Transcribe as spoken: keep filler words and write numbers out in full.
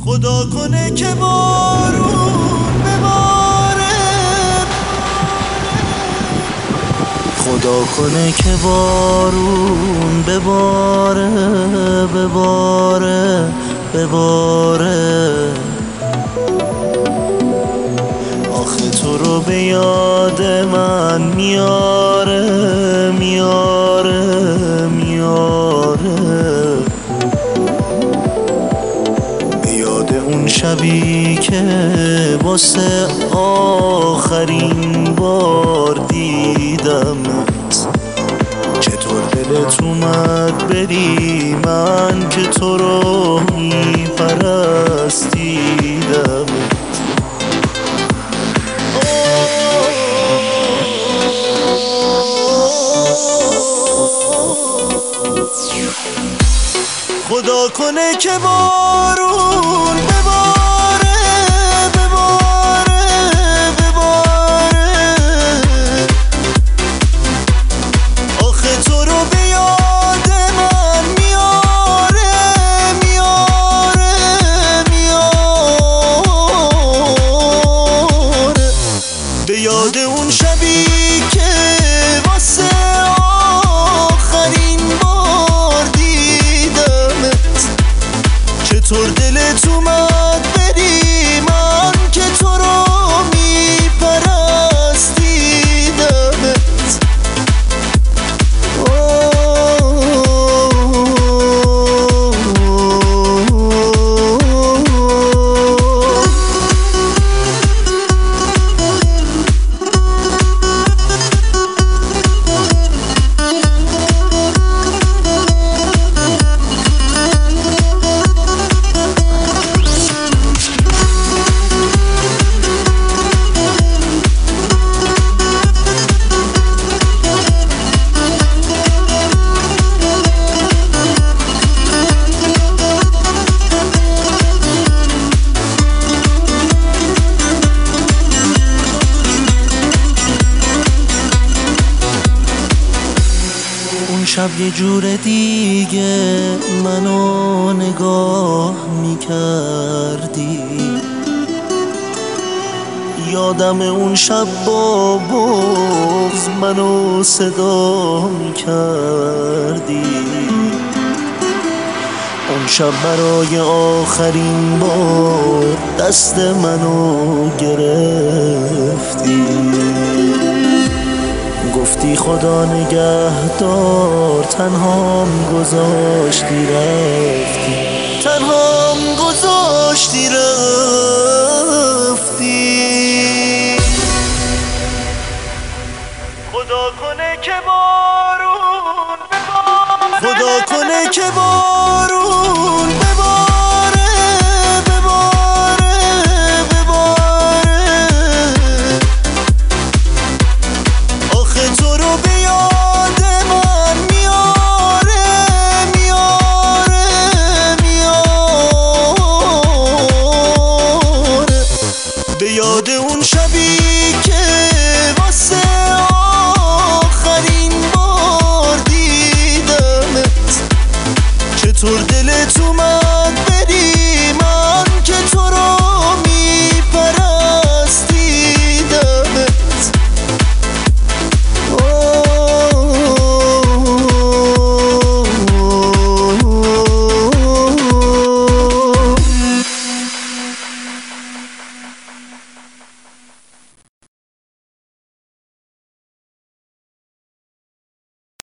خدا کنه که بارون بباره، خدا کنه که بارون بباره بباره بباره. آخه تو رو به یاد من میاره میاره میاره، به یاد اون شبی که واسه آخرین بار دیدمت. چطور دلت اومد بری من که تو رو میپرستیدم. خدا کنه که بارون بباره بباره بباره. آخه تو رو به یاد من میاره میاره میاره، به یاد اون شبی که واسه آخرین بار دیدمت. چطور دلت اومد بری من که تو رو میپرستیدمت. شب یه جور دیگه منو نگاه میکردی. یادم اون شب با بغض منو صدا میکردی. اون شب برای آخرین بار دست منو گرفتی. گفتی خدا نگهدار، تنهام گذاشتی رفتی، تنهام گذاشتی رفتی. خدا کنه که بارون بباره، خدا کنه که بارون بباره بباره بباره. آخه تو رو به یاد من میاره میاره میاره، به یاد اون شبی که واسه آخرین بار دیدمت. چطور دلت اومد